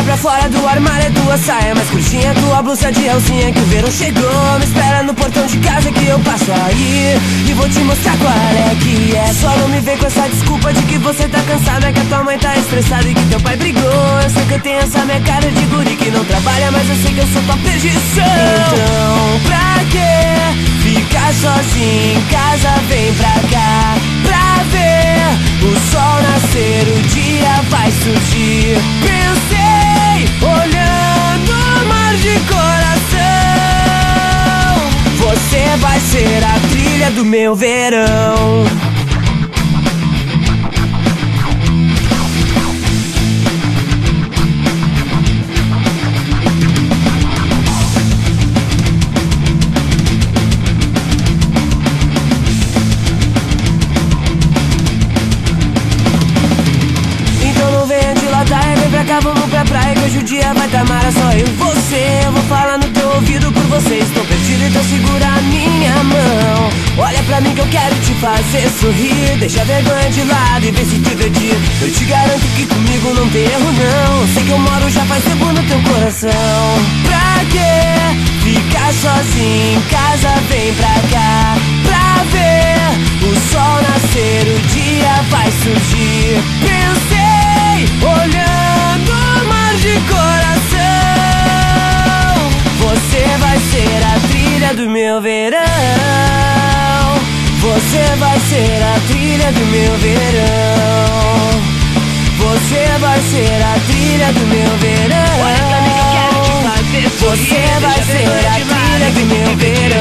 pra fora do armário é tua saia mais curtinha, tua blusa de alcinha que o verão chegou. Me espera no portão de casa que eu passo aí e vou te mostrar qual é que é. Só não me vem com essa desculpa de que você tá cansada, que a tua mãe tá estressada e que teu pai brigou. Eu sei que eu tenho essa minha cara de guri que não trabalha, mas eu sei que eu sou tua perdição. Então pra que ficar sozinho em casa? Vem pra cá pra ver o sol nascer, o dia vai surgir. Pensei olhando o mar de coração, você vai ser a trilha do meu verão. Vamos pra praia que hoje o dia vai tá mara, só eu e você. Eu vou falar no teu ouvido por você. Estou perdido, então segura a minha mão. Olha pra mim que eu quero te fazer sorrir. Deixa a vergonha de lado e vem se divertir. Eu te garanto que comigo não tem erro não. Sei que eu moro já faz tempo no teu coração. Pra que ficar sozinho em casa? Vem pra cá pra ver o sol nascer, o dia vai surgir. Pensei olhando o mar de coração, você vai ser a trilha do meu verão. Você vai ser a trilha do meu verão. Você vai ser a trilha do meu verão. Olha pra mim que eu quero te fazer sorrir. Você vai ser a trilha do meu verão.